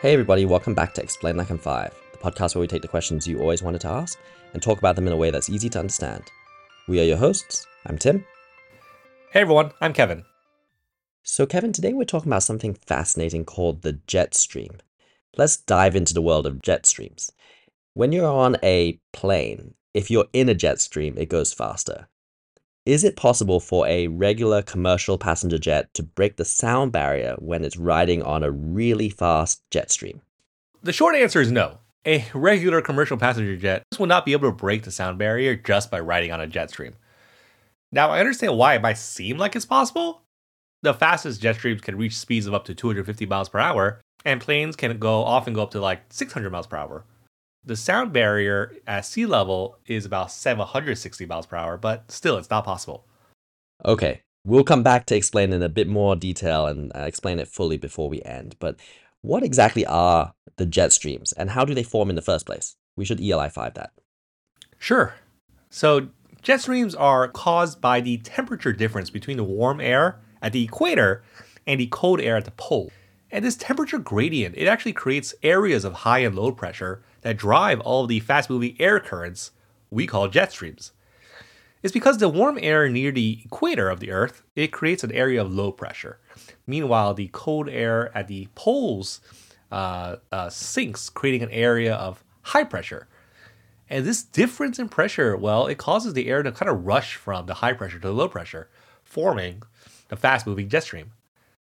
Hey everybody, welcome back to Explain Like I'm 5, the podcast where we take the questions you always wanted to ask and talk about them in a way that's easy to understand. We are your hosts. I'm Tim. Hey everyone, I'm Kevin. So Kevin, today we're talking about something fascinating called the jet stream. Let's dive into the world of jet streams. When you're on a plane, if you're in a jet stream, it goes faster. Is it possible for a regular commercial passenger jet to break the sound barrier when it's riding on a really fast jet stream? The short answer is no. A regular commercial passenger jet will not be able to break the sound barrier just by riding on a jet stream. Now, I understand why it might seem like it's possible. The fastest jet streams can reach speeds of up to 250 miles per hour, and planes can often go up to like 600 miles per hour. The sound barrier at sea level is about 760 miles per hour, but still, it's not possible. Okay, we'll come back to explain in a bit more detail and explain it fully before we end. But what exactly are the jet streams and how do they form in the first place? We should ELI5 that. Sure. So, jet streams are caused by the temperature difference between the warm air at the equator and the cold air at the pole. And this temperature gradient, it actually creates areas of high and low pressure that drive all of the fast-moving air currents we call jet streams. It's because the warm air near the equator of the Earth, it creates an area of low pressure. Meanwhile, the cold air at the poles sinks, creating an area of high pressure. And this difference in pressure, well, it causes the air to kind of rush from the high pressure to the low pressure, forming the fast-moving jet stream.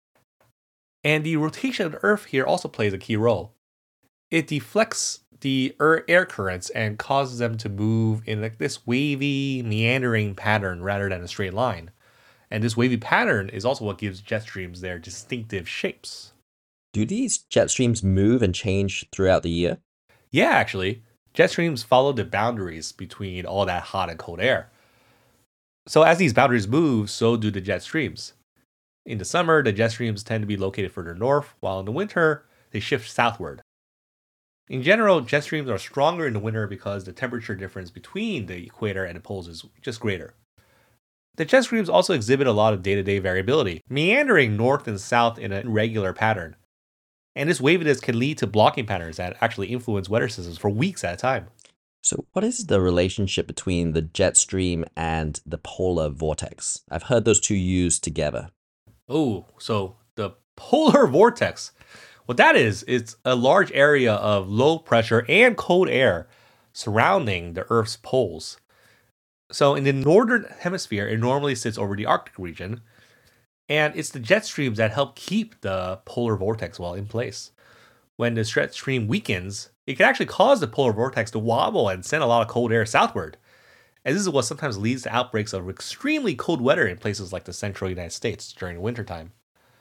And the rotation of the Earth here also plays a key role. It deflects the air currents and causes them to move in like this wavy, meandering pattern rather than a straight line. And this wavy pattern is also what gives jet streams their distinctive shapes. Do these jet streams move and change throughout the year? Yeah, actually, jet streams follow the boundaries between all that hot and cold air. So as these boundaries move, so do the jet streams. In the summer, the jet streams tend to be located further north, while in the winter, they shift southward. In general, jet streams are stronger in the winter because the temperature difference between the equator and the poles is just greater. The jet streams also exhibit a lot of day-to-day variability, meandering north and south in an irregular pattern. And this waviness can lead to blocking patterns that actually influence weather systems for weeks at a time. So, what is the relationship between the jet stream and the polar vortex? I've heard those two used together. Oh, so the polar vortex. What that is, it's a large area of low pressure and cold air surrounding the Earth's poles. So in the northern hemisphere, it normally sits over the Arctic region, and it's the jet streams that help keep the polar vortex in place. When the jet stream weakens, it can actually cause the polar vortex to wobble and send a lot of cold air southward. And this is what sometimes leads to outbreaks of extremely cold weather in places like the central United States during the wintertime.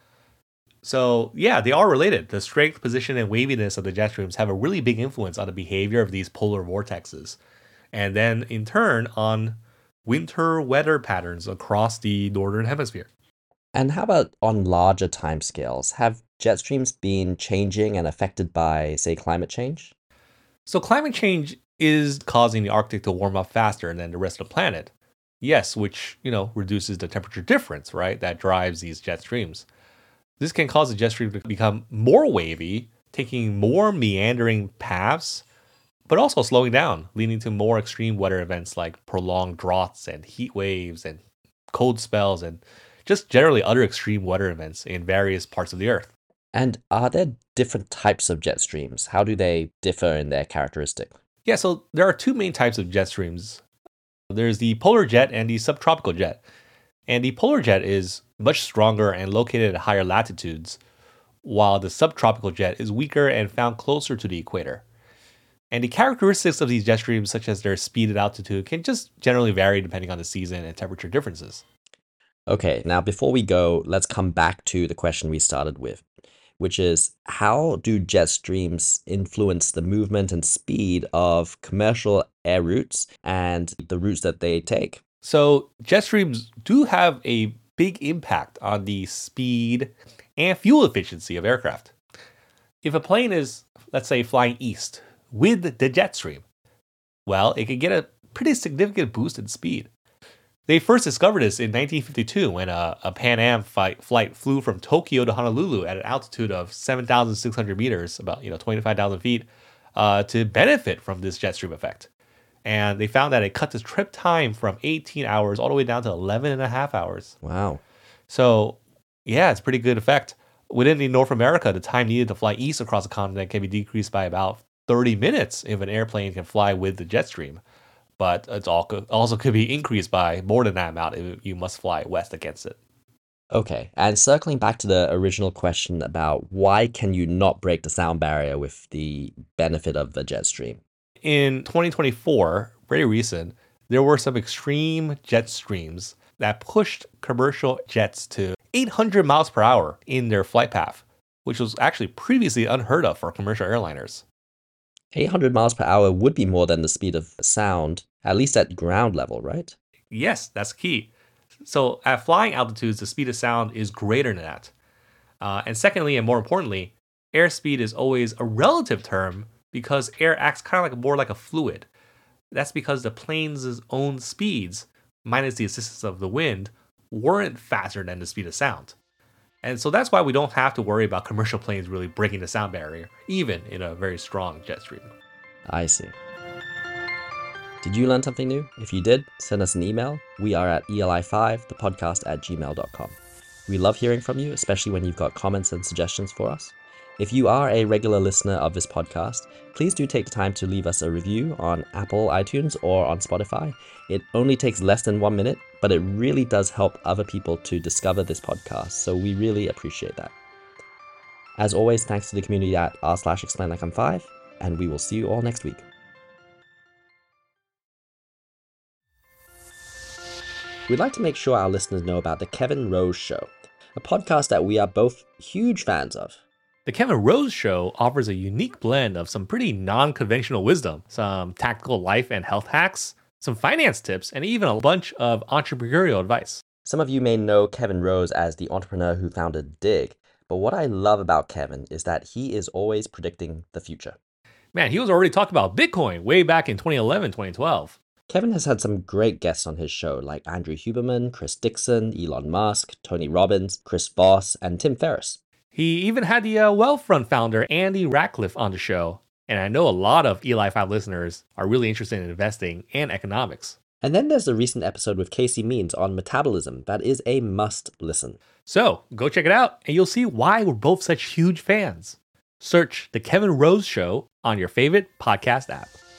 So, yeah, they are related. The strength, position, and waviness of the jet streams have a really big influence on the behavior of these polar vortexes. And then, in turn, on winter weather patterns across the northern hemisphere. And how about on larger timescales? Have jet streams been changing and affected by, say, climate change? So, climate change is causing the Arctic to warm up faster than the rest of the planet. Yes, which, reduces the temperature difference, right? That drives these jet streams. This can cause the jet stream to become more wavy, taking more meandering paths, but also slowing down, leading to more extreme weather events like prolonged droughts and heat waves and cold spells and just generally other extreme weather events in various parts of the Earth. And are there different types of jet streams? How do they differ in their characteristic? Yeah, so there are two main types of jet streams. There's the polar jet and the subtropical jet. And the polar jet is much stronger and located at higher latitudes, while the subtropical jet is weaker and found closer to the equator. And the characteristics of these jet streams, such as their speed and altitude, can just generally vary depending on the season and temperature differences. Okay, now before we go, let's come back to the question we started with, which is how do jet streams influence the movement and speed of commercial air routes and the routes that they take? So jet streams do have a big impact on the speed and fuel efficiency of aircraft. If a plane is, let's say, flying east with the jet stream, well, it can get a pretty significant boost in speed. They first discovered this in 1952 when a Pan Am flight flew from Tokyo to Honolulu at an altitude of 7,600 meters, about 25,000 feet, to benefit from this jet stream effect. And they found that it cut the trip time from 18 hours all the way down to 11 and a half hours. Wow. So, yeah, it's a pretty good effect. Within North America, the time needed to fly east across the continent can be decreased by about 30 minutes if an airplane can fly with the jet stream. But it's also could be increased by more than that amount if you must fly west against it. Okay, and circling back to the original question about why can you not break the sound barrier with the benefit of the jet stream? In 2024, very recent, there were some extreme jet streams that pushed commercial jets to 800 miles per hour in their flight path, which was actually previously unheard of for commercial airliners. 800 miles per hour would be more than the speed of sound, at least at ground level, right? Yes, that's key. So at flying altitudes, the speed of sound is greater than that. And secondly, and more importantly, airspeed is always a relative term because air acts kind of more like a fluid. That's because the plane's own speeds, minus the assistance of the wind, weren't faster than the speed of sound. And so that's why we don't have to worry about commercial planes really breaking the sound barrier, even in a very strong jet stream. I see. Did you learn something new? If you did, send us an email. We are at eli5thepodcast@gmail.com. We love hearing from you, especially when you've got comments and suggestions for us. If you are a regular listener of this podcast, please do take the time to leave us a review on Apple iTunes or on Spotify. It only takes less than 1 minute, but it really does help other people to discover this podcast, so we really appreciate that. As always, thanks to the community at r/explainlikeim5, and we will see you all next week. We'd like to make sure our listeners know about The Kevin Rose Show, a podcast that we are both huge fans of. The Kevin Rose Show offers a unique blend of some pretty non-conventional wisdom, some tactical life and health hacks, some finance tips, and even a bunch of entrepreneurial advice. Some of you may know Kevin Rose as the entrepreneur who founded Dig, but what I love about Kevin is that he is always predicting the future. Man, he was already talking about Bitcoin way back in 2011, 2012. Kevin has had some great guests on his show like Andrew Huberman, Chris Dixon, Elon Musk, Tony Robbins, Chris Voss, and Tim Ferriss. He even had the Wealthfront founder, Andy Ratcliffe, on the show. And I know a lot of Eli 5 listeners are really interested in investing and economics. And then there's the recent episode with Casey Means on metabolism that is a must listen. So go check it out and you'll see why we're both such huge fans. Search The Kevin Rose Show on your favorite podcast app.